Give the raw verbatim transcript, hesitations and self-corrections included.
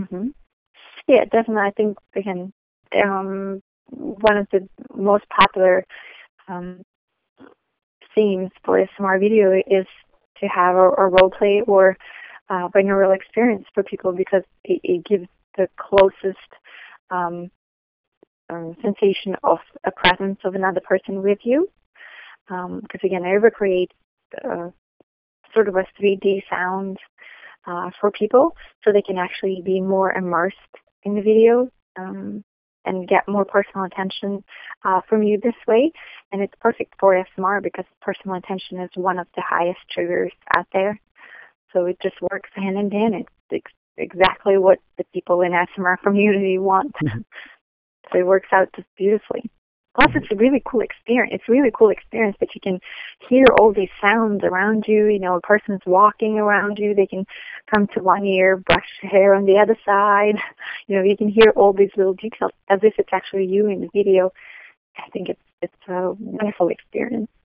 hmm Yeah, definitely. I think, again, um, one of the most popular um, themes for A S M R video is to have a, a role play or uh, binaural experience for people, because it, it gives the closest um, um, sensation of a presence of another person with you. Because again, I recreate uh, sort of a three D sound uh, for people, so they can actually be more immersed in the video um, and get more personal attention uh, from you this way. And it's perfect for A S M R because personal attention is one of the highest triggers out there. So it just works hand in hand. It's ex- exactly what the people in A S M R community want. So it works out just beautifully. Plus, it's a really cool experience. It's a really cool experience that you can hear all these sounds around you. You know, a person's walking around you. They can come to one ear, brush hair on the other side. You know, you can hear all these little details as if it's actually you in the video. I think it's it's a wonderful experience.